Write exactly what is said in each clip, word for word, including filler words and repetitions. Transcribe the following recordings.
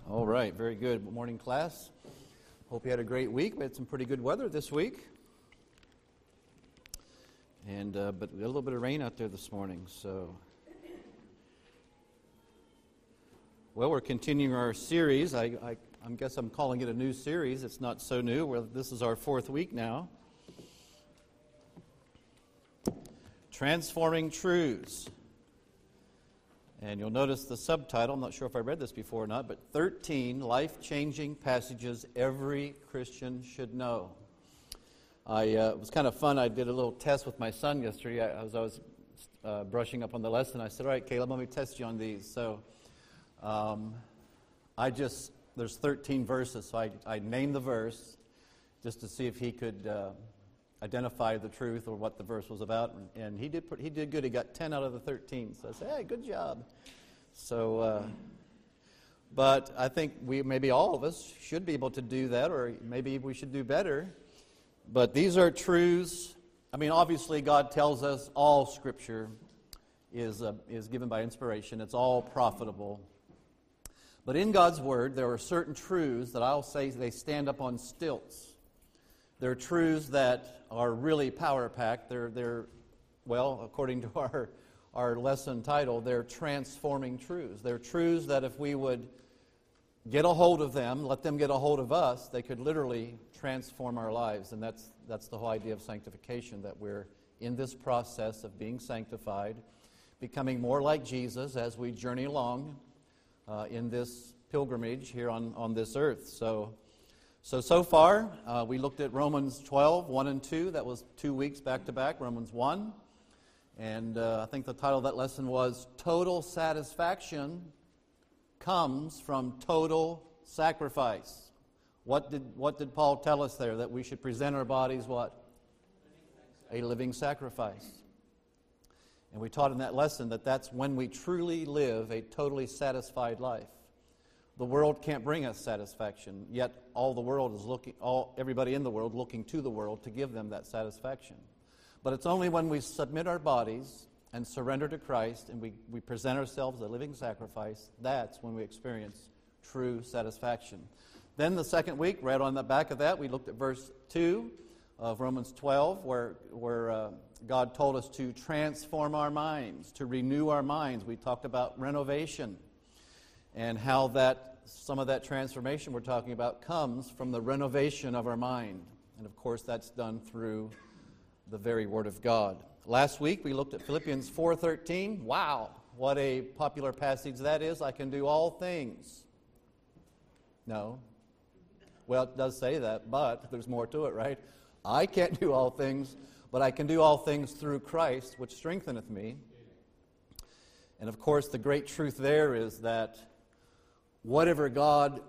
All right, very good. Good morning, class. Hope you had a great week. We had some pretty good weather this week. And uh, but we had a little bit of rain out there this morning, so... Well, we're continuing our series. I, I, I guess I'm calling it a new series. It's not so new. Well, this is our fourth week now. Transforming Truths. And you'll notice the subtitle, I'm not sure if I read this before or not, but thirteen life-changing passages every Christian should know. I uh, it was kind of fun. I did a little test with my son yesterday. I, as I was uh, brushing up on the lesson, I said, all right, Caleb, let me test you on these. So um, I just, there's thirteen verses, so I, I named the verse just to see if he could uh, identify the truth or what the verse was about, and, and he did he did good. He got ten out of the thirteen. So I said, "Hey, good job." So, uh, but I think we maybe all of us should be able to do that, or maybe we should do better. But these are truths. I mean, obviously, God tells us all Scripture is uh, is given by inspiration. It's all profitable. But in God's Word, there are certain truths that I'll say they stand up on stilts. They're truths that are really power-packed. They're, they're, well, according to our, our lesson title, they're transforming truths. They're truths that if we would get a hold of them, let them get a hold of us, they could literally transform our lives. And that's, that's the whole idea of sanctification, that we're in this process of being sanctified, becoming more like Jesus as we journey along uh, in this pilgrimage here on, on this earth. So... So, so far, uh, we looked at Romans twelve, one and two. That was two weeks back to back, Romans one. And uh, I think the title of that lesson was Total Satisfaction Comes from Total Sacrifice. What did, what did Paul tell us there? That we should present our bodies what? A living sacrifice. And we taught in that lesson that that's when we truly live a totally satisfied life. The world can't bring us satisfaction, yet all the world is looking, all everybody in the world looking to the world to give them that satisfaction. But it's only when we submit our bodies and surrender to Christ and we, we present ourselves a living sacrifice, that's when we experience true satisfaction. Then the second week, right on the back of that, we looked at verse two of Romans twelve, where, where uh, God told us to transform our minds, to renew our minds. We talked about renovation. And how that some of that transformation we're talking about comes from the renovation of our mind. And of course, that's done through the very Word of God. Last week, we looked at Philippians four thirteen. Wow, what a popular passage that is. I can do all things. No. Well, it does say that, but there's more to it, right? I can't do all things, but I can do all things through Christ, which strengtheneth me. And of course, the great truth there is that whatever God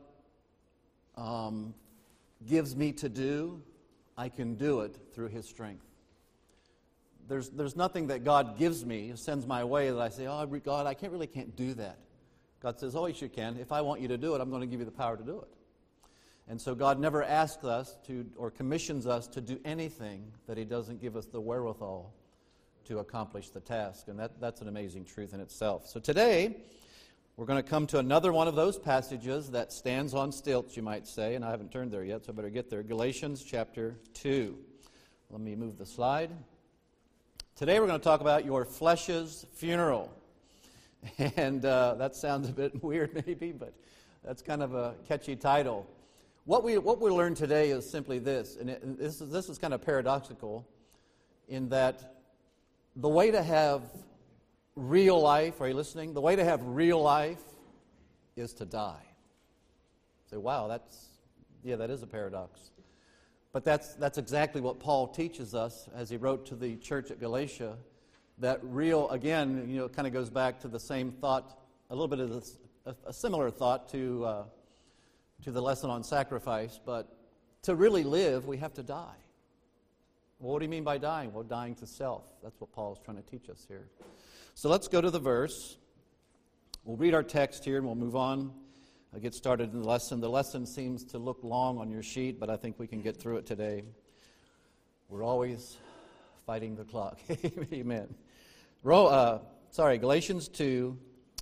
um, gives me to do, I can do it through His strength. There's there's nothing that God gives me, sends my way, that I say, oh, God, I can't really can't do that. God says, oh, yes, you can. If I want you to do it, I'm going to give you the power to do it. And so God never asks us to, or commissions us to do anything that He doesn't give us the wherewithal to accomplish the task. And that, that's an amazing truth in itself. So today, we're going to come to another one of those passages that stands on stilts, you might say, and I haven't turned there yet, so I better get there. Galatians chapter two. Let me move the slide. Today we're going to talk about your flesh's funeral. And uh, that sounds a bit weird maybe, but that's kind of a catchy title. What we what we learn today is simply this, and, it, and this is this is kind of paradoxical in that the way to have real life, are you listening? The way to have real life is to die. Say, wow, that's, yeah, that is a paradox. But that's that's exactly what Paul teaches us as he wrote to the church at Galatia, that real, again, you know, it kind of goes back to the same thought, a little bit of this, a, a similar thought to, uh, to the lesson on sacrifice, but to really live, we have to die. Well, what do you mean by dying? Well, dying to self. That's what Paul is trying to teach us here. So let's go to the verse. We'll read our text here and we'll move on. I'll get started in the lesson. The lesson seems to look long on your sheet, but I think we can get through it today. We're always fighting the clock. Amen. Ro- uh, sorry, Galatians two,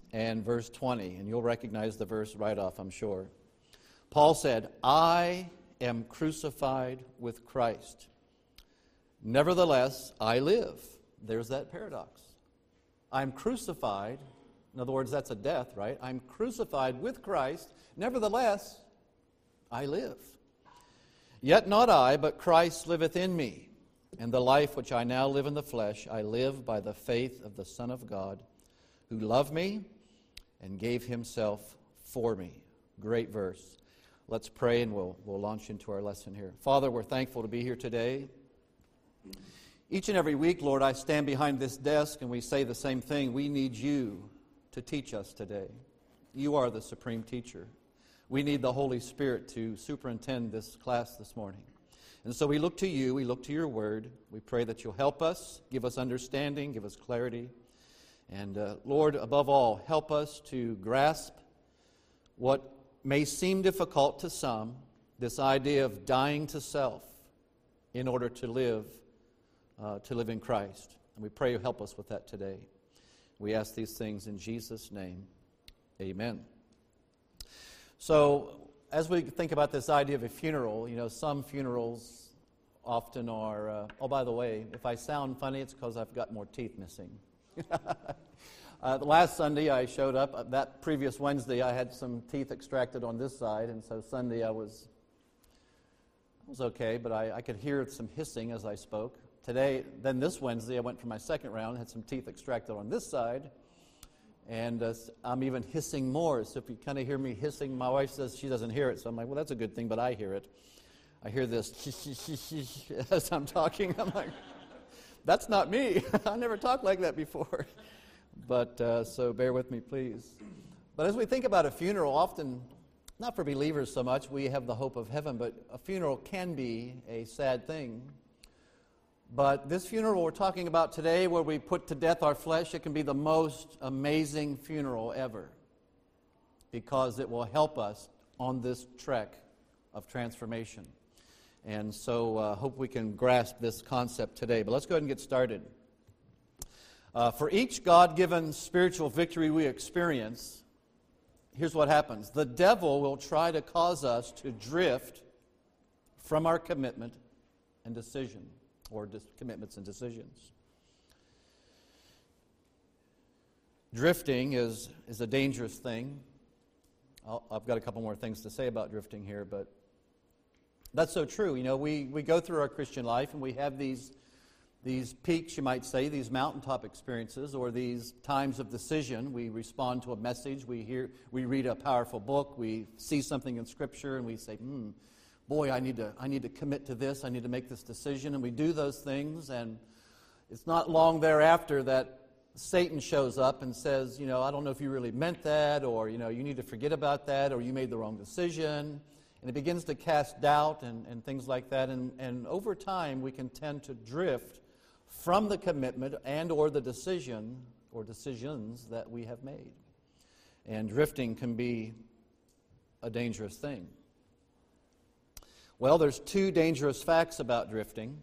and verse twenty, and you'll recognize the verse right off, I'm sure. Paul said, I am crucified with Christ. Nevertheless, I live. There's that paradox. I'm crucified. In other words, that's a death, right? I'm crucified with Christ. Nevertheless, I live. Yet not I, but Christ liveth in me. And the life which I now live in the flesh, I live by the faith of the Son of God, who loved me and gave himself for me. Great verse. Let's pray and we'll, we'll launch into our lesson here. Father, we're thankful to be here today. Each and every week, Lord, I stand behind this desk and we say the same thing. We need you to teach us today. You are the supreme teacher. We need the Holy Spirit to superintend this class this morning. And so we look to you, we look to your word. We pray that you'll help us, give us understanding, give us clarity. And uh, Lord, above all, help us to grasp what may seem difficult to some, this idea of dying to self in order to live, uh, to live in Christ. And we pray you help us with that today. We ask these things in Jesus' name. Amen. So, as we think about this idea of a funeral, you know, some funerals often are, uh, oh, by the way, if I sound funny, it's because I've got more teeth missing. uh, the last Sunday I showed up, uh, that previous Wednesday I had some teeth extracted on this side, and so Sunday I was, I was okay, but I, I could hear some hissing as I spoke. Today, then this Wednesday, I went for my second round, had some teeth extracted on this side, and uh, I'm even hissing more. So if you kind of hear me hissing, my wife says she doesn't hear it, so I'm like, well, that's a good thing, but I hear it. I hear this as I'm talking. I'm like, that's not me. I never talked like that before. But uh, so bear with me, please. But as we think about a funeral, often, not for believers so much, we have the hope of heaven, but a funeral can be a sad thing. But this funeral we're talking about today, where we put to death our flesh, it can be the most amazing funeral ever, because it will help us on this trek of transformation. And so I uh, hope we can grasp this concept today. But let's go ahead and get started. Uh, for each God-given spiritual victory we experience, here's what happens. The devil will try to cause us to drift from our commitment and decision, or dis- commitments and decisions. Drifting is, is a dangerous thing. I'll, I've got a couple more things to say about drifting here, but that's so true. You know, we, we go through our Christian life and we have these, these peaks, you might say, these mountaintop experiences, or these times of decision. We respond to a message, we hear, we read a powerful book, we see something in Scripture, and we say, hmm, boy, I need to I need to commit to this, I need to make this decision, and we do those things, and it's not long thereafter that Satan shows up and says, you know, I don't know if you really meant that, or, you know, you need to forget about that, or you made the wrong decision, and it begins to cast doubt and, and things like that, and, and over time we can tend to drift from the commitment and or the decision or decisions that we have made. And drifting can be a dangerous thing. Well, there's two dangerous facts about drifting.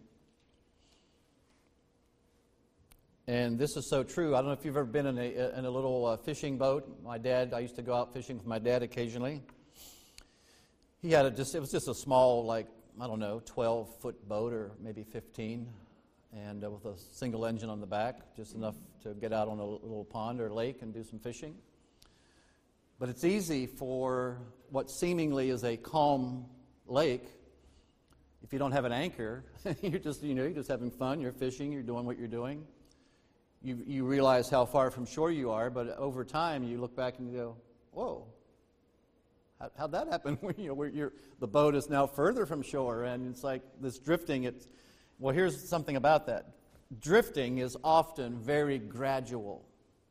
And this is so true. I don't know if you've ever been in a, in a little uh, fishing boat. My dad, I used to go out fishing with my dad occasionally. He had a just, it was just a small, like, I don't know, twelve-foot boat or maybe fifteen, and uh, with a single engine on the back, just enough to get out on a little pond or lake and do some fishing. But it's easy for what seemingly is a calm lake. If you don't have an anchor, you're just, you know, you're just having fun, you're fishing, you're doing what you're doing. You you realize how far from shore you are, but over time you look back and you go, whoa, how, how'd that happen? you know, where you're, the boat is now further from shore, and it's like this drifting. It's, well, here's something about that. Drifting is often very gradual.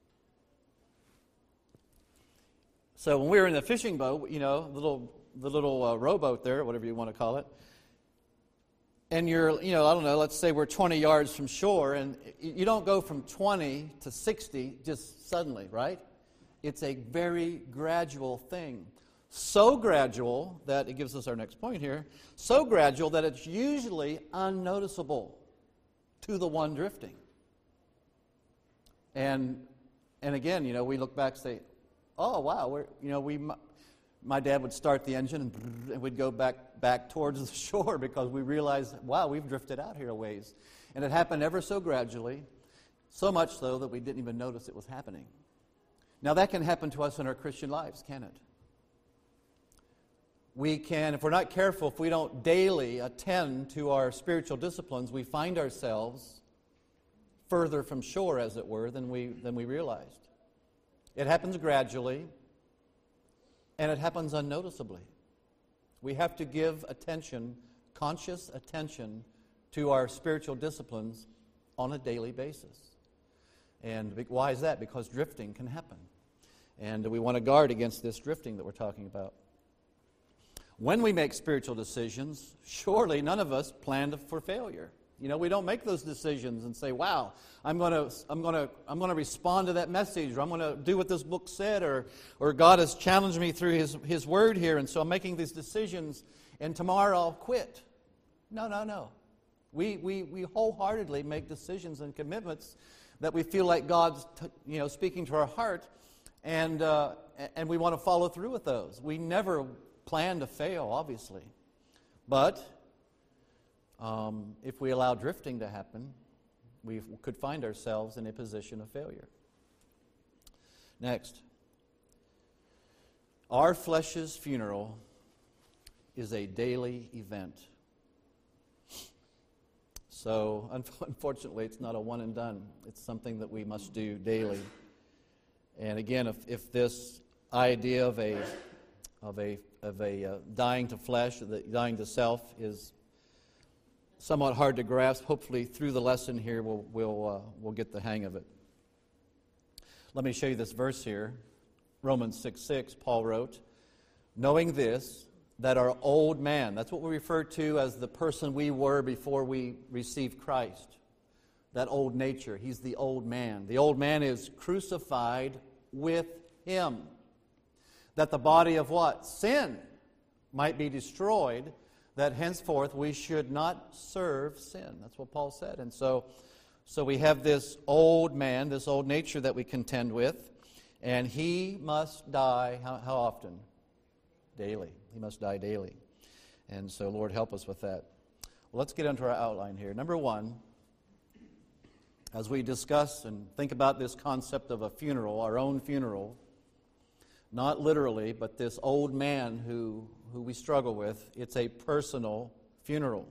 So when we were in the fishing boat, you know, little the little uh, rowboat there, whatever you want to call it, and you're, you know, I don't know, let's say we're twenty yards from shore, and you don't go from twenty to sixty just suddenly, right? It's a very gradual thing. So gradual that, it gives us our next point here, so gradual that it's usually unnoticeable to the one drifting. And and again, you know, we look back and say, oh, wow, we're, you know, we, my dad would start the engine and, and we'd go back, back towards the shore because we realized, wow, we've drifted out here a ways. And it happened ever so gradually, so much so that we didn't even notice it was happening. Now, that can happen to us in our Christian lives, can it? We can, if we're not careful, if we don't daily attend to our spiritual disciplines, we find ourselves further from shore, as it were, than we than we realized. It happens gradually, and it happens unnoticeably. We have to give attention, conscious attention, to our spiritual disciplines on a daily basis. And why is that? Because drifting can happen. And we want to guard against this drifting that we're talking about. When we make spiritual decisions, surely none of us planned for failure. You know, we don't make those decisions and say, wow, I'm going to I'm going to I'm going to respond to that message, or I'm going to do what this book said, or or God has challenged me through his his word here, and so I'm making these decisions and tomorrow I'll quit. No, no, no. We we we wholeheartedly make decisions and commitments that we feel like God's t- you know speaking to our heart, and uh, and we want to follow through with those. We never plan to fail, obviously. But um, if we allow drifting to happen, we could find ourselves in a position of failure. Next. Our flesh's funeral is a daily event. So, unfortunately, it's not a one and done. It's something that we must do daily. And again, if, if this idea of a of a of a uh, dying to flesh, the dying to self, is somewhat hard to grasp, hopefully through the lesson here we'll we'll uh, we'll get the hang of it. Let me show you this verse here. Romans six six, Paul wrote, knowing this, that our old man, that's what we refer to as the person we were before we received Christ. That old nature, he's the old man. The old man is crucified with him. That the body of what? Sin might be destroyed, that henceforth we should not serve sin. That's what Paul said. And so, so we have this old man, this old nature that we contend with, and he must die, how, how often? Daily. He must die daily. And so, Lord, help us with that. Well, let's get into our outline here. Number one, as we discuss and think about this concept of a funeral, our own funeral, not literally, but this old man who, who we struggle with, it's a personal funeral.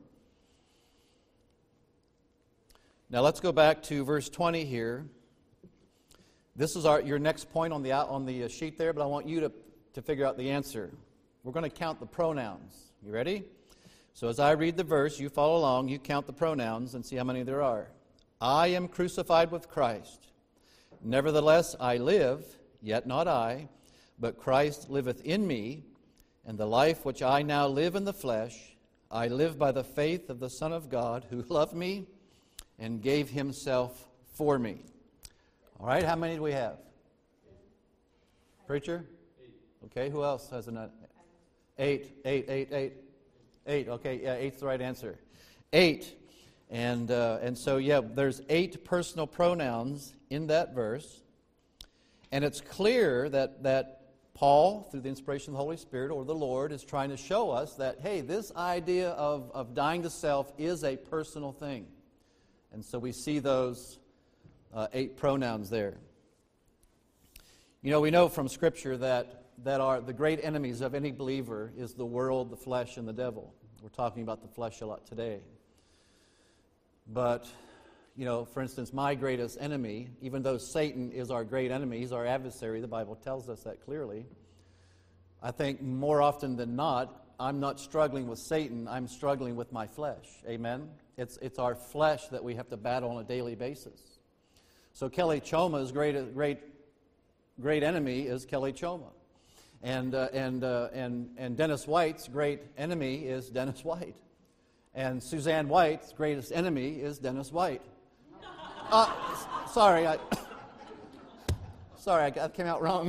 Now let's go back to verse twenty here. This is our your next point on the on the sheet there, but I want you to, to figure out the answer. We're going to count the pronouns. You ready? So as I read the verse, you follow along, you count the pronouns and see how many there are. I am crucified with Christ. Nevertheless I live, yet not I, but Christ liveth in me, and the life which I now live in the flesh, I live by the faith of the Son of God, who loved me and gave himself for me. All right, how many do we have? Preacher? Okay, who else has an eight? Eight, eight, eight, eight. Okay, yeah, eight's the right answer. Eight. And uh, and so, yeah, there's eight personal pronouns in that verse. And it's clear that, that Paul, through the inspiration of the Holy Spirit or the Lord, is trying to show us that, hey, this idea of, of dying to self is a personal thing. And so we see those uh, eight pronouns there. You know, we know from Scripture that, that our, the great enemies of any believer is the world, the flesh, and the devil. We're talking about the flesh a lot today. But, you know, for instance, my greatest enemy, even though Satan is our great enemy, he's our adversary, the Bible tells us that clearly, I think more often than not, I'm not struggling with Satan, I'm struggling with my flesh. Amen? It's it's our flesh that we have to battle on a daily basis. So Kelly Choma's great great great enemy is Kelly Choma. And uh, and uh, and and Dennis White's great enemy is Dennis White. And Suzanne White's greatest enemy is Dennis White. Uh, sorry, I, sorry, I came out wrong.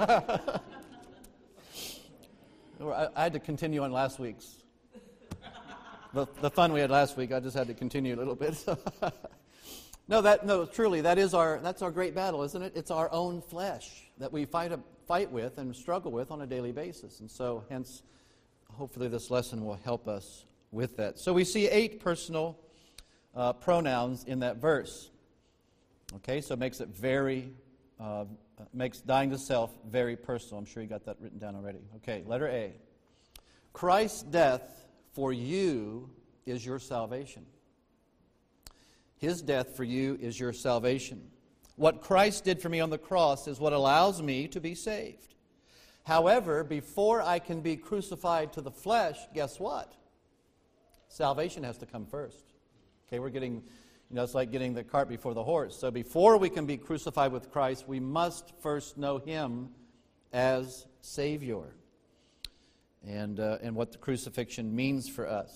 I, I had to continue on last week's. The, the fun we had last week, I just had to continue a little bit. No, that no, truly, that is our that's our great battle, isn't it? It's our own flesh that we fight a, fight with and struggle with on a daily basis. And so, hence, hopefully this lesson will help us with that. So we see eight personal uh, pronouns in that verse. Okay, so it makes it very, uh, makes dying to self very personal. I'm sure you got that written down already. Okay, letter A. Christ's death for you is your salvation. His death for you is your salvation. What Christ did for me on the cross is what allows me to be saved. However, before I can be crucified to the flesh, guess what? Salvation has to come first. Okay, we're getting, you know, it's like getting the cart before the horse. So before we can be crucified with Christ, we must first know Him as Savior. And, uh, and what the crucifixion means for us.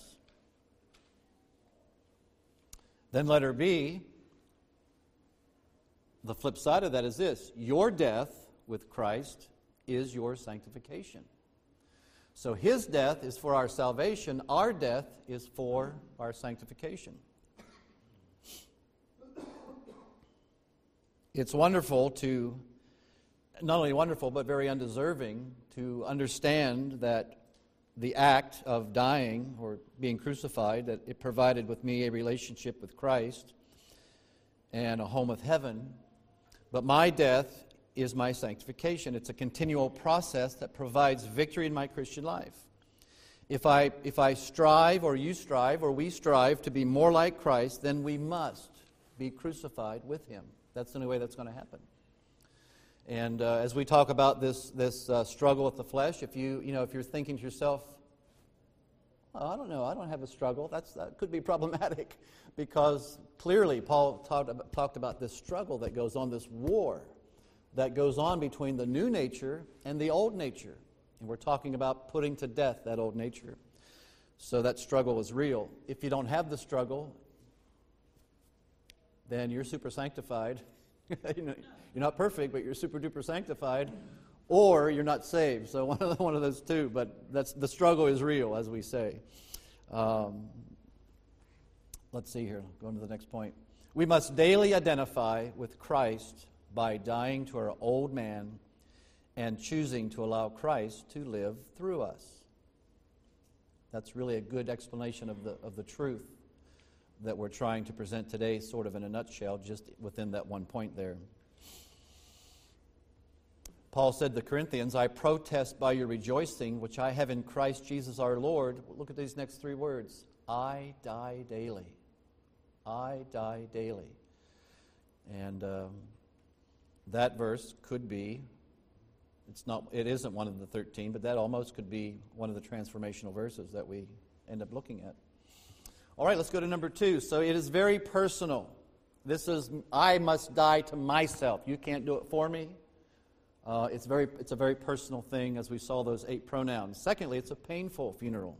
Then letter B, the flip side of that is this. Your death with Christ is your sanctification. So His death is for our salvation. Our death is for our sanctification. It's wonderful to, not only wonderful, but very undeserving to understand that the act of dying or being crucified, that it provided with me a relationship with Christ and a home with heaven. But my death is my sanctification. It's a continual process that provides victory in my Christian life. If I, if I strive, or you strive, or we strive to be more like Christ, then we must be crucified with Him. That's the only way that's going to happen. And uh, as we talk about this this uh, struggle with the flesh, if you you know if you're thinking to yourself, oh, I don't know, I don't have a struggle. That's that could be problematic, because clearly Paul talked about, talked about this struggle that goes on, this war that goes on between the new nature and the old nature, and we're talking about putting to death that old nature. So that struggle is real. If you don't have the struggle, then you're super sanctified. you know, You're not perfect, but you're super duper sanctified, or you're not saved. So one of the, one of those two. But that's the struggle is real, as we say. Um, let's see here. Going to the next point. We must daily identify with Christ by dying to our old man and choosing to allow Christ to live through us. That's really a good explanation of the of the truth that we're trying to present today, sort of in a nutshell, just within that one point there. Paul said to the Corinthians, I protest by your rejoicing, which I have in Christ Jesus our Lord. Look at these next three words. I die daily. I die daily. And um, that verse could be, it's not, it isn't one of the thirteen, but that almost could be one of the transformational verses that we end up looking at. All right, let's go to number two. So it is very personal. This is, I must die to myself. You can't do it for me. Uh, it's very, it's a very personal thing, as we saw those eight pronouns. Secondly, it's a painful funeral.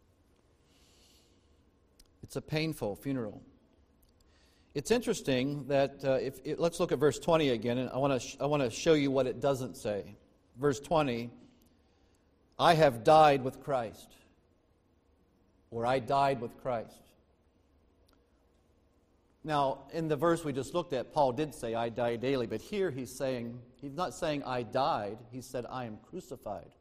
It's a painful funeral. It's interesting that uh, if it, let's look at verse twenty again, and I want to sh- I want to show you what it doesn't say. Verse twenty, I have died with Christ, or I died with Christ. Now, in the verse we just looked at, Paul did say, I die daily. But here he's saying, he's not saying I died. He said, I am crucified.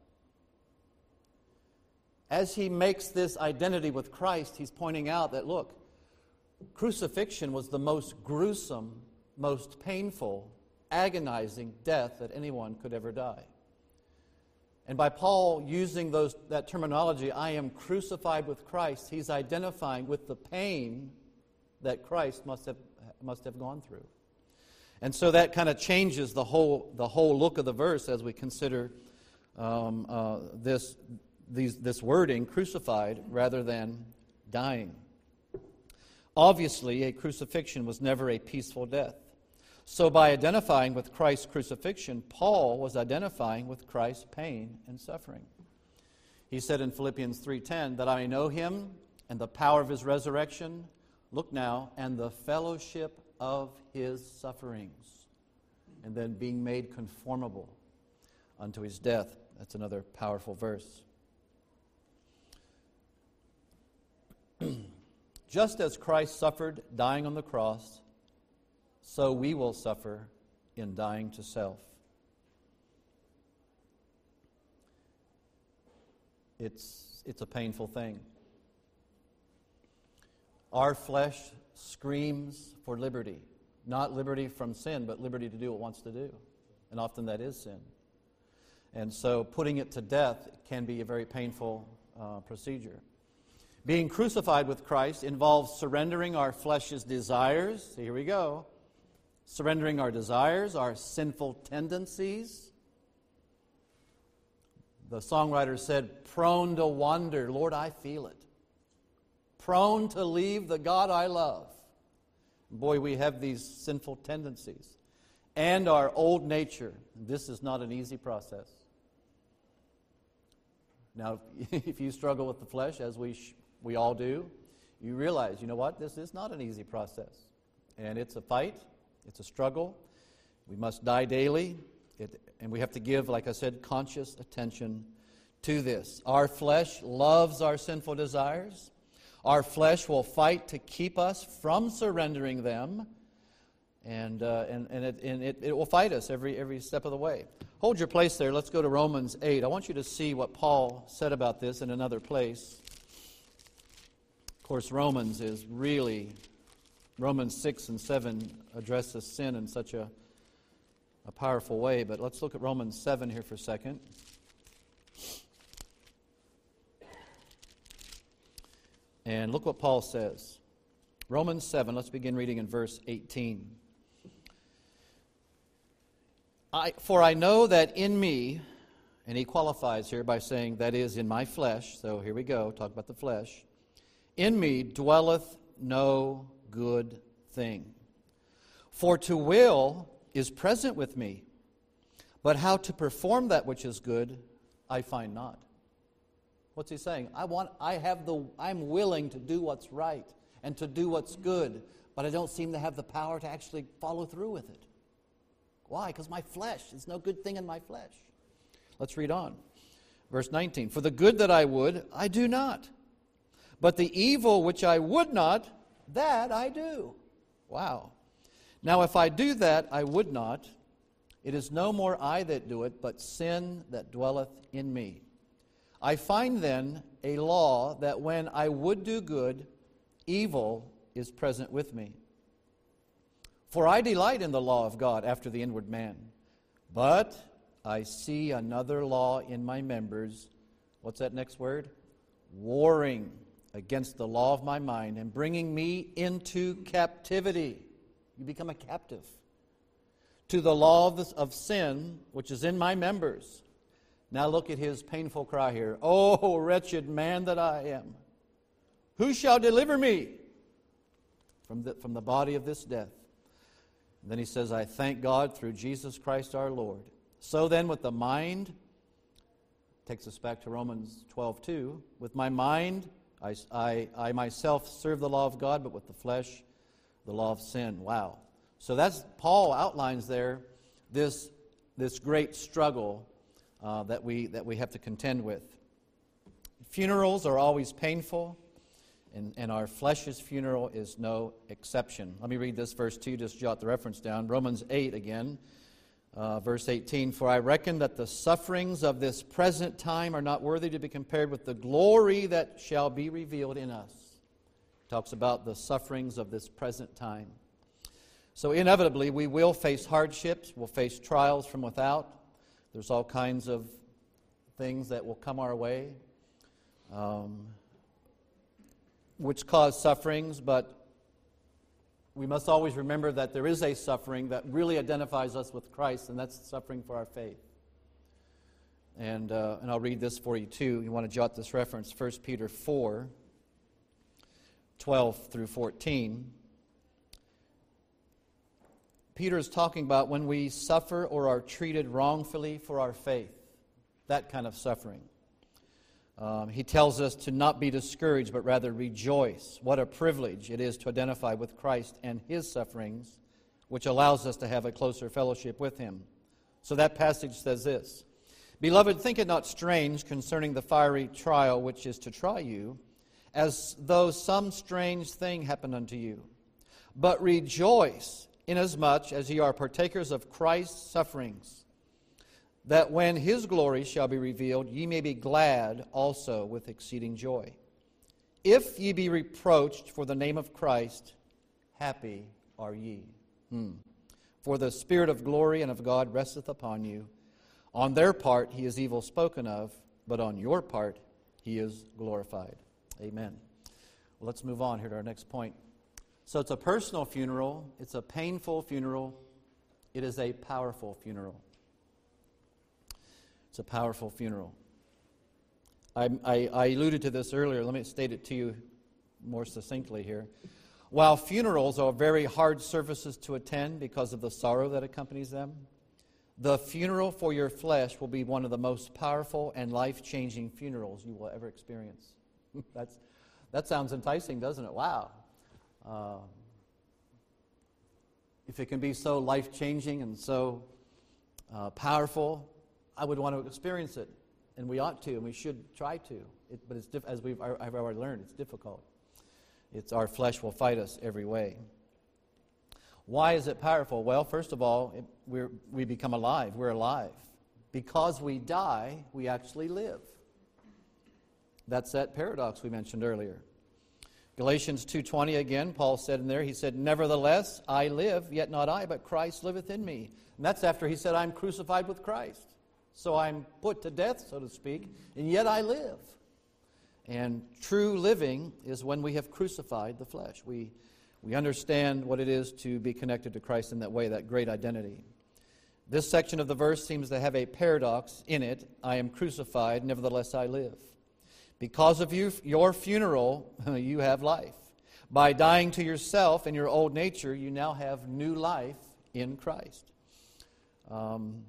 As he makes this identity with Christ, he's pointing out that, look, crucifixion was the most gruesome, most painful, agonizing death that anyone could ever die. And by Paul using those that terminology, I am crucified with Christ, he's identifying with the pain that Christ must have must have gone through. And so that kind of changes the whole the whole look of the verse as we consider um, uh, this these this wording, crucified, rather than dying. Obviously, a crucifixion was never a peaceful death. So by identifying with Christ's crucifixion, Paul was identifying with Christ's pain and suffering. He said in Philippians three ten, that I may know Him and the power of His resurrection, look now, and the fellowship of His sufferings, and then being made conformable unto His death. That's another powerful verse. Just as Christ suffered dying on the cross, so we will suffer in dying to self. It's, it's a painful thing. Our flesh screams for liberty. Not liberty from sin, but liberty to do what it wants to do. And often that is sin. And so putting it to death can be a very painful uh, procedure. Being crucified with Christ involves surrendering our flesh's desires. Here we go. Surrendering our desires, our sinful tendencies. The songwriter said, prone to wander, Lord, I feel it. Prone to leave the God I love. Boy, we have these sinful tendencies. And our old nature. This is not an easy process. Now, if you struggle with the flesh, as we sh- we all do, you realize, you know what? This is not an easy process. And it's a fight. It's a struggle. We must die daily. It, and we have to give, like I said, conscious attention to this. Our flesh loves our sinful desires. Our flesh will fight to keep us from surrendering them. And uh, and, and, it, and it, it will fight us every, every step of the way. Hold your place there. Let's go to Romans eight. I want you to see what Paul said about this in another place. Of course, Romans is really, Romans six and seven addresses sin in such a, a powerful way. But let's look at Romans seven here for a second. And look what Paul says. Romans seven, let's begin reading in verse eighteen. I, For I know that in me, and he qualifies here by saying, that is, in my flesh, so here we go, talk about the flesh. In me dwelleth no good thing. For to will is present with me, but how to perform that which is good, I find not. What's he saying? I want, I have the, I'm willing to do what's right and to do what's good, but I don't seem to have the power to actually follow through with it. Why? Because my flesh, there's no good thing in my flesh. Let's read on. Verse nineteen. For the good that I would, I do not. But the evil which I would not, that I do. Wow. Now if I do that I would not, it is no more I that do it, but sin that dwelleth in me. I find then a law that when I would do good, evil is present with me. For I delight in the law of God after the inward man. But I see another law in my members. What's that next word? Warring against the law of my mind and bringing me into captivity. You become a captive to the law of, this, of sin, which is in my members. Now look at his painful cry here. Oh, wretched man that I am. Who shall deliver me from the, from the body of this death? And then he says, I thank God through Jesus Christ our Lord. So then with the mind, takes us back to Romans twelve two, with my mind I, I, I myself serve the law of God, but with the flesh, the law of sin. Wow. So that's, Paul outlines there this, this great struggle uh, that we that we have to contend with. Funerals are always painful. And, and our flesh's funeral is no exception. Let me read this verse two, just jot the reference down. Romans eight again, uh, verse eighteen. For I reckon that the sufferings of this present time are not worthy to be compared with the glory that shall be revealed in us. Talks about the sufferings of this present time. So inevitably we will face hardships, we'll face trials from without. There's all kinds of things that will come our way. Um... which cause sufferings, but we must always remember that there is a suffering that really identifies us with Christ, and that's suffering for our faith. And uh, and I'll read this for you too. You want to jot this reference, First Peter four, twelve through fourteen. Peter is talking about when we suffer or are treated wrongfully for our faith, that kind of suffering. Um, he tells us to not be discouraged, but rather rejoice. What a privilege it is to identify with Christ and His sufferings, which allows us to have a closer fellowship with Him. So that passage says this, Beloved, think it not strange concerning the fiery trial which is to try you, as though some strange thing happened unto you. But rejoice inasmuch as ye are partakers of Christ's sufferings, that when his glory shall be revealed, ye may be glad also with exceeding joy. If ye be reproached for the name of Christ, happy are ye. Hmm. For the Spirit of glory and of God resteth upon you. On their part he is evil spoken of, but on your part he is glorified. Amen. Well, let's move on here to our next point. So it's a personal funeral. It's a painful funeral. It is a powerful funeral. It's a powerful funeral. I, I, I alluded to this earlier. Let me state it to you more succinctly here. While funerals are very hard services to attend because of the sorrow that accompanies them, the funeral for your flesh will be one of the most powerful and life-changing funerals you will ever experience. That's, that sounds enticing, doesn't it? Wow. Uh, if it can be so life-changing and so uh, powerful, I would want to experience it. And we ought to, and we should try to. It, but it's diff- as we've I've already learned, it's difficult. It's our flesh will fight us every way. Why is it powerful? Well, first of all, it, we're, we become alive. We're alive. Because we die, we actually live. That's that paradox we mentioned earlier. Galatians two twenty again, Paul said in there, he said, "Nevertheless, I live, yet not I, but Christ liveth in me." And that's after he said, "I'm crucified with Christ." So I'm put to death, so to speak, and yet I live. And true living is when we have crucified the flesh. We, we understand what it is to be connected to Christ in that way, that great identity. This section of the verse seems to have a paradox in it. I am crucified, nevertheless I live. Because of you, your funeral, you have life. By dying to yourself and your old nature, you now have new life in Christ. Um,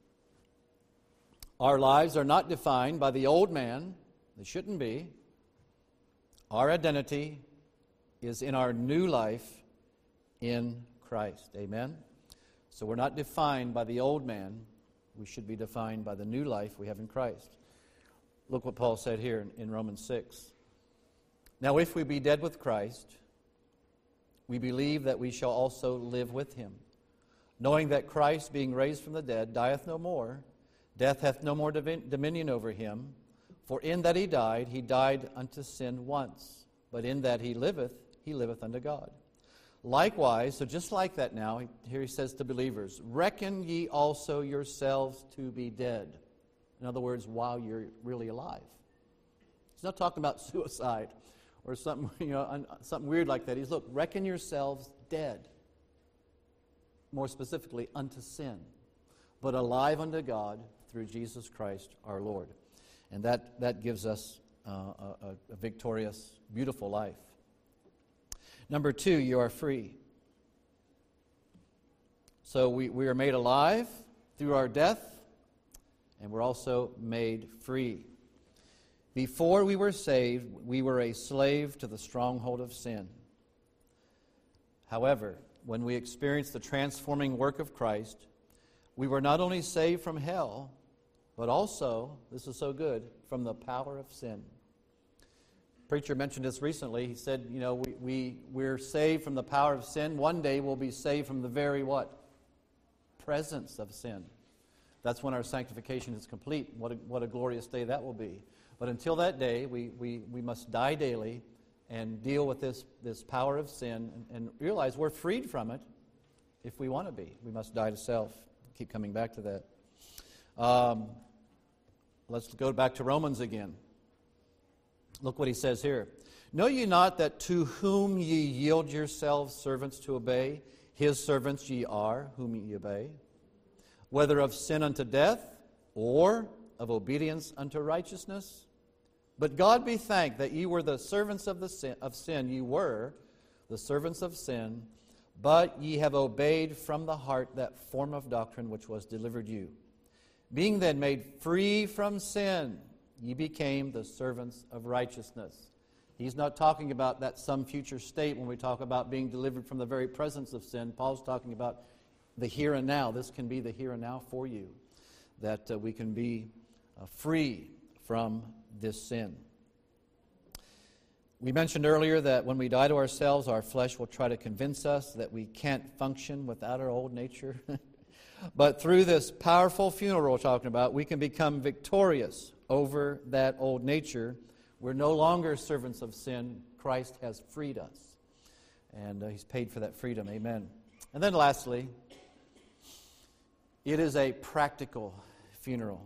our lives are not defined by the old man. They shouldn't be. Our identity is in our new life in Christ. Amen? So we're not defined by the old man. We should be defined by the new life we have in Christ. Look what Paul said here in Romans six. Now if we be dead with Christ, we believe that we shall also live with him, knowing that Christ, being raised from the dead, dieth no more, death hath no more dominion over him. For in that he died, he died unto sin once. But in that he liveth, he liveth unto God. Likewise, so just like that now, here he says to believers, reckon ye also yourselves to be dead. In other words, while you're really alive. He's not talking about suicide or something, you know, something weird like that. He's, look, reckon yourselves dead. More specifically, unto sin. But alive unto God through Jesus Christ our Lord. And that, that gives us uh, a, a victorious, beautiful life. Number two, you are free. So we, we are made alive through our death, and we're also made free. Before we were saved, we were a slave to the stronghold of sin. However, when we experienced the transforming work of Christ, we were not only saved from hell, but also, this is so good, from the power of sin. Preacher mentioned this recently. He said, you know, we, we, we're saved from the power of sin. One day we'll be saved from the very what? Presence of sin. That's when our sanctification is complete. What a, what a glorious day that will be. But until that day, we, we, we must die daily and deal with this, this power of sin and, and realize we're freed from it if we want to be. We must die to self. Keep coming back to that. Um, let's go back to Romans again. Look what he says here. Know ye not that to whom ye yield yourselves servants to obey, his servants ye are, whom ye obey, whether of sin unto death, or of obedience unto righteousness? But God be thanked that ye were the servants of the sin, of sin, ye were the servants of sin, but ye have obeyed from the heart that form of doctrine which was delivered you. Being then made free from sin, ye became the servants of righteousness. He's not talking about that some future state when we talk about being delivered from the very presence of sin. Paul's talking about the here and now. This can be the here and now for you, that uh, we can be uh, free from this sin. We mentioned earlier that when we die to ourselves, our flesh will try to convince us that we can't function without our old nature. But through this powerful funeral we're talking about, we can become victorious over that old nature. We're no longer servants of sin. Christ has freed us. And uh, He's paid for that freedom. Amen. And then lastly, it is a practical funeral.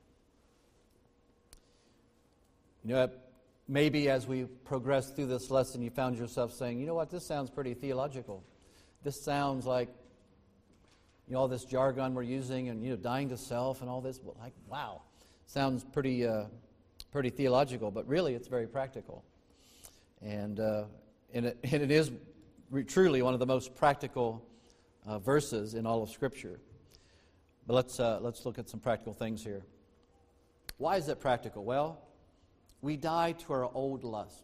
You know, maybe as we progress through this lesson, you found yourself saying, you know what, this sounds pretty theological. This sounds like, you know, all this jargon we're using and, you know, dying to self and all this. Well, like, wow, sounds pretty uh, pretty theological, but really it's very practical. And, uh, and, it, and it is re- truly one of the most practical uh, verses in all of Scripture. But let's uh, let's look at some practical things here. Why is it practical? Well, we die to our old lust.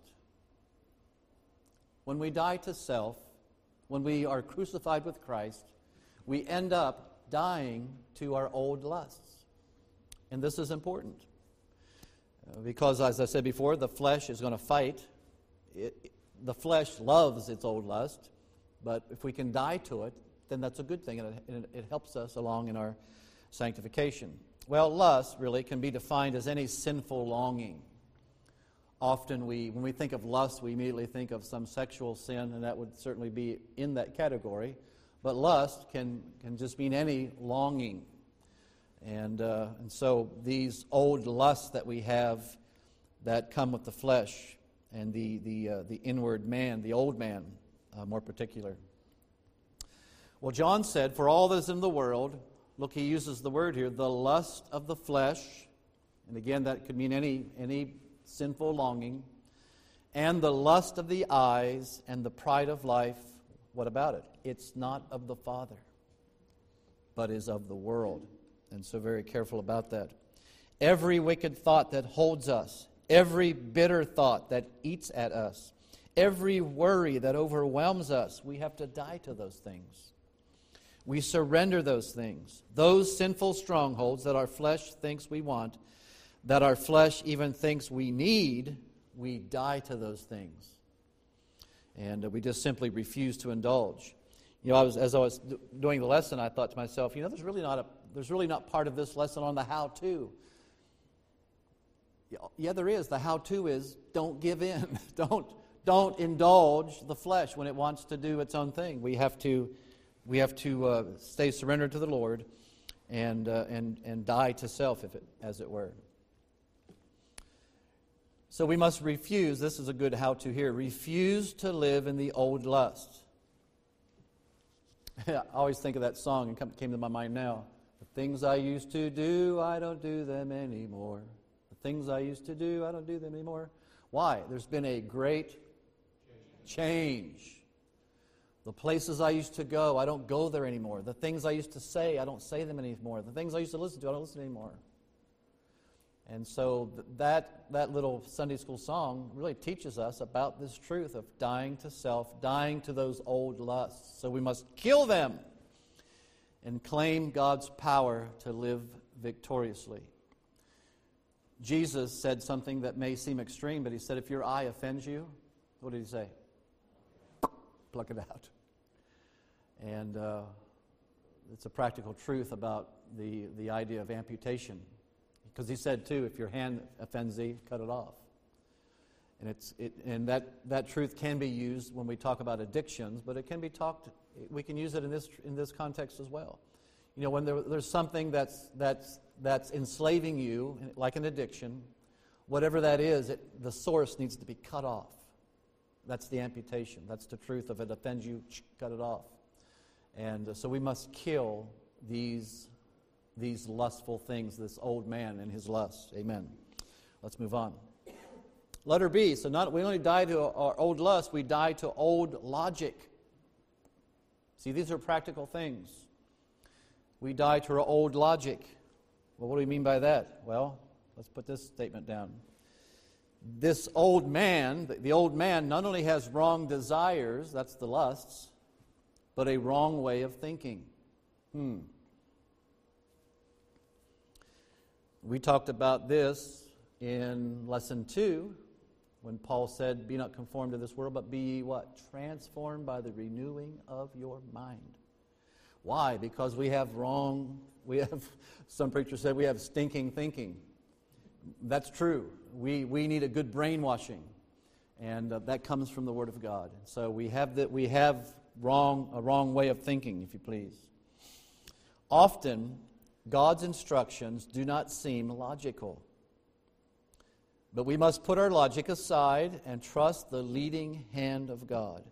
When we die to self, when we are crucified with Christ, we end up dying to our old lusts. And this is important. Uh, because, as I said before, the flesh is going to fight. It, it, the flesh loves its old lust, but if we can die to it, then that's a good thing, and it, and it helps us along in our sanctification. Well, lust really can be defined as any sinful longing. Often we, when we think of lust, we immediately think of some sexual sin, and that would certainly be in that category. But lust can, can just mean any longing. And, uh, and so these old lusts that we have that come with the flesh and the, the, uh, the inward man, the old man, uh, more particular. Well, John said, for all that is in the world, look, he uses the word here, the lust of the flesh, and again, that could mean any any sinful longing, and the lust of the eyes and the pride of life. What about it? It's not of the Father, but is of the world. And so very careful about that. Every wicked thought that holds us, every bitter thought that eats at us, every worry that overwhelms us, we have to die to those things. We surrender those things, those sinful strongholds that our flesh thinks we want, that our flesh even thinks we need, we die to those things. And uh, we just simply refuse to indulge. You know, I was, as I was d- doing the lesson, I thought to myself, you know, there's really not a, there's really not part of this lesson on the how-to. Yeah, there is. The how-to is don't give in. don't don't indulge the flesh when it wants to do its own thing. We have to we have to uh, stay surrendered to the Lord and uh, and and die to self, if it as it were. So we must refuse. This is a good how-to here. Refuse to live in the old lust. I always think of that song, and it came to my mind now. The things I used to do, I don't do them anymore. The things I used to do, I don't do them anymore. Why? There's been a great change. The places I used to go, I don't go there anymore. The things I used to say, I don't say them anymore. The things I used to listen to, I don't listen anymore. And so that that little Sunday school song really teaches us about this truth of dying to self, dying to those old lusts. So we must kill them and claim God's power to live victoriously. Jesus said something that may seem extreme, but he said, if your eye offends you, what did he say? Pluck it out. And uh, it's a practical truth about the, the idea of amputation. Because he said, too, if your hand offends thee, cut it off. And it's it, and that, that truth can be used when we talk about addictions, but it can be talked, we can use it in this in this context as well. You know, when there, there's something that's that's that's enslaving you, like an addiction, whatever that is, it, the source needs to be cut off. That's the amputation. That's the truth. If it offends you, cut it off. And uh, so we must kill these these lustful things, this old man and his lust. Amen. Let's move on. Letter B. So not we only die to our old lust, we die to old logic. See, these are practical things. We die to our old logic. Well, what do we mean by that? Well, let's put this statement down. This old man, the old man not only has wrong desires, that's the lusts, but a wrong way of thinking. Hmm. We talked about this in lesson two when Paul said, be not conformed to this world, but be ye what? Transformed by the renewing of your mind. Why? Because we have wrong, we have, some preachers said we have stinking thinking. That's true. We we need a good brainwashing. And uh, that comes from the Word of God. So we have that we have wrong a wrong way of thinking, if you please. Often, God's instructions do not seem logical. But we must put our logic aside and trust the leading hand of God.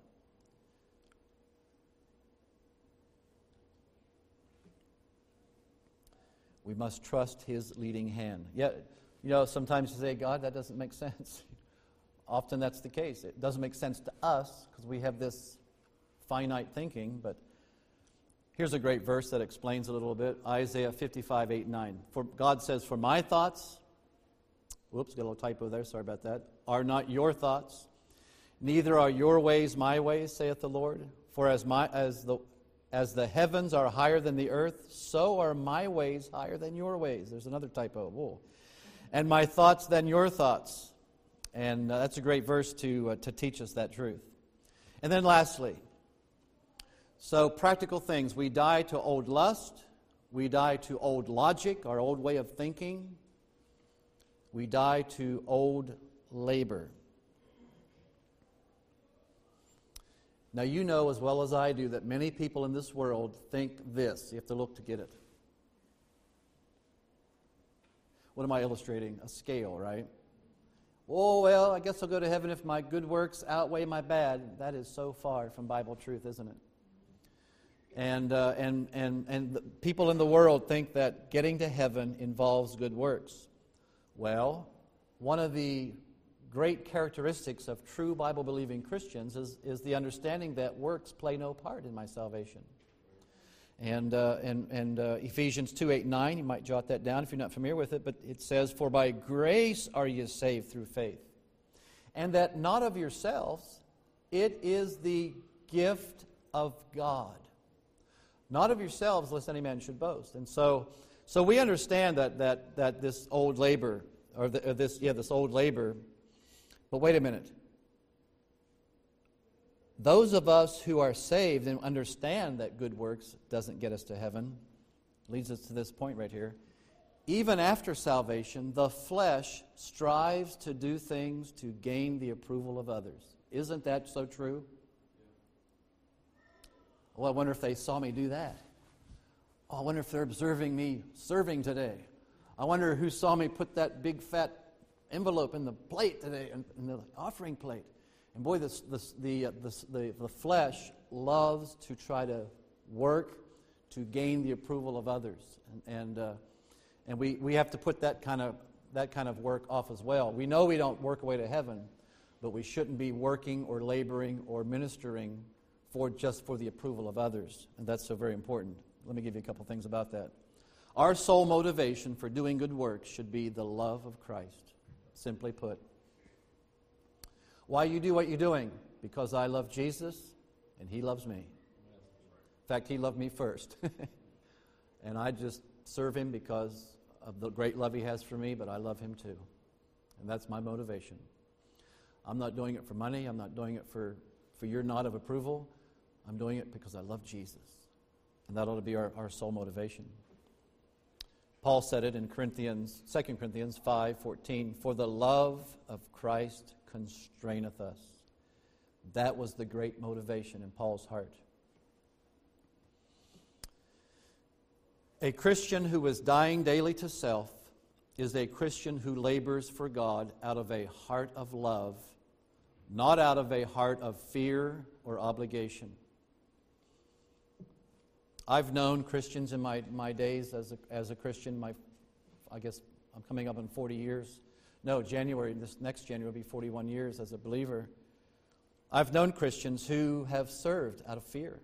We must trust His leading hand. Yeah, you know, sometimes you say, God, that doesn't make sense. Often that's the case. It doesn't make sense to us because we have this finite thinking, but here's a great verse that explains a little bit. Isaiah fifty-five, eight, nine. For God says, for my thoughts, whoops, got a little typo there, sorry about that, are not your thoughts, neither are your ways my ways, saith the Lord. For as my as the as the heavens are higher than the earth, so are my ways higher than your ways. There's another typo. Whoa. And my thoughts than your thoughts. And uh, that's a great verse to uh, to teach us that truth. And then lastly, so practical things. We die to old lust. We die to old logic, our old way of thinking. We die to old labor. Now you know as well as I do that many people in this world think this. You have to look to get it. What am I illustrating? A scale, right? Oh, well, I guess I'll go to heaven if my good works outweigh my bad. That is so far from Bible truth, isn't it? And uh, and and and the people in the world think that getting to heaven involves good works. Well, one of the great characteristics of true Bible-believing Christians is, is the understanding that works play no part in my salvation. And uh, and and uh, Ephesians two, eight, nine, you might jot that down if you're not familiar with it, but it says, for by grace are you saved through faith, and that not of yourselves, it is the gift of God. Not of yourselves, lest any man should boast. And so, so we understand that that that this old labor, or, the, or this yeah this old labor. But wait a minute. Those of us who are saved and understand that good works doesn't get us to heaven, leads us to this point right here. Even after salvation, the flesh strives to do things to gain the approval of others. Isn't that so true? Well, I wonder if they saw me do that. Oh, I wonder if they're observing me serving today. I wonder who saw me put that big fat envelope in the plate today, in the offering plate. And boy, this, this, the, uh, this, the, the flesh loves to try to work to gain the approval of others. And, and, uh, and we, we have to put that kind of that kind of work off as well. We know we don't work away to heaven, but we shouldn't be working or laboring or ministering for just for the approval of others. And that's so very important. Let me give you a couple things about that. Our sole motivation for doing good works should be the love of Christ, simply put. Why you do what you're doing? Because I love Jesus and He loves me. In fact, He loved me first. And I just serve Him because of the great love He has for me, but I love Him too. And that's my motivation. I'm not doing it for money. I'm not doing it for, for your nod of approval. I'm doing it because I love Jesus. And that ought to be our, our sole motivation. Paul said it in Corinthians, Second Corinthians five fourteen, for the love of Christ constraineth us. That was the great motivation in Paul's heart. A Christian who is dying daily to self is a Christian who labors for God out of a heart of love, not out of a heart of fear or obligation. I've known Christians in my, my days as a, as a Christian. My, I guess I'm coming up on forty years. No, January, this next January will be forty-one years as a believer. I've known Christians who have served out of fear.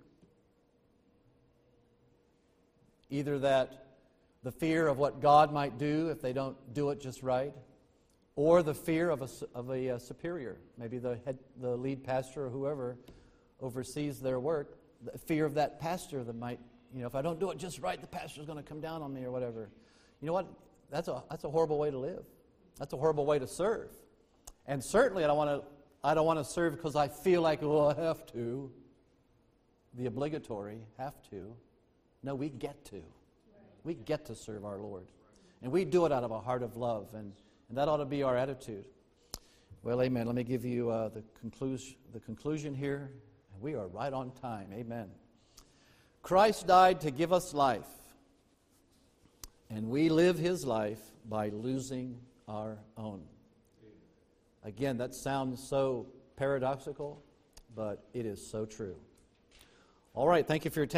Either that the fear of what God might do if they don't do it just right, or the fear of a, of a, a superior, maybe the head, the lead pastor or whoever oversees their work, the fear of that pastor that might, you know, if I don't do it just right, the pastor's going to come down on me or whatever. You know what? That's a that's a horrible way to live. That's a horrible way to serve. And certainly I don't want to I don't want to serve because I feel like, oh, I have to. The obligatory, have to. No, we get to. We get to serve our Lord. And we do it out of a heart of love, and, and that ought to be our attitude. Well, amen. Let me give you uh, the, conclusion, the conclusion here. We are right on time. Amen. Christ died to give us life, and we live His life by losing our own. Again, that sounds so paradoxical, but it is so true. All right, thank you for your attention.